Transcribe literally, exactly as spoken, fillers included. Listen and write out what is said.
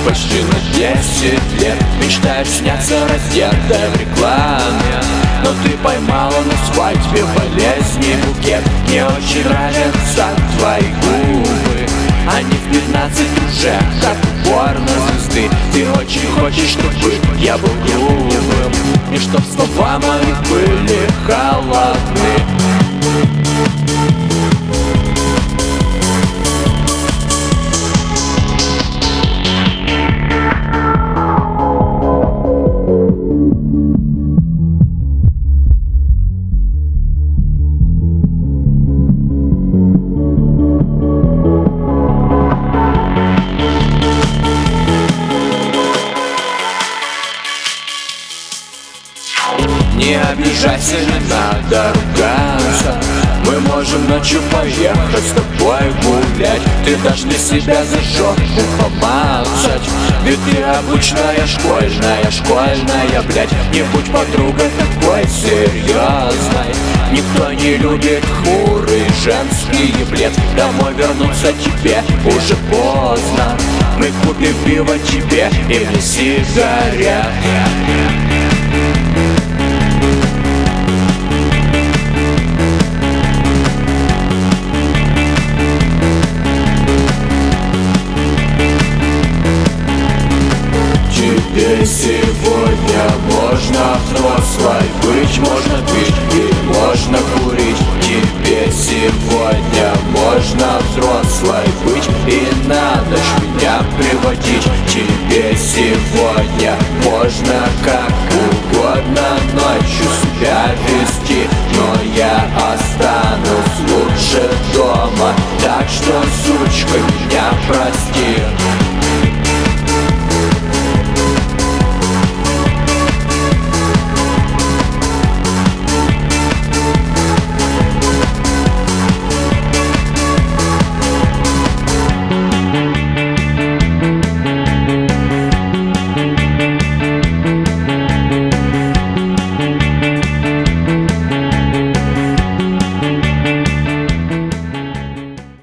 почти на десять лет. Мечтаешь сняться раздетой в рекламе, но ты поймала на свадьбе болезни букет. Мне очень нравятся твои губы, они в пятнадцать уже как у порнозвезды. Ты очень хочешь, чтобы я был грубым, и чтоб слова мои были холодны. Не обижайся, не надо ругаться. Мы можем ночью поехать с тобой гулять. Ты дашь для себя за жопу помазать, ведь ты обычная школьная, школьная, блядь. Не будь подругой такой серьезной. Никто не любит хмурый женский бред. Домой вернуться тебе уже поздно. Мы купим пиво тебе и мне сигарет. Тебе сегодня можно взрослой быть, можно пить и можно курить. Тебе сегодня можно взрослой быть и на ночь меня приводить. Тебе сегодня можно как угодно ночью себя вести, но я останусь лучше дома, так что, сучка, меня прости.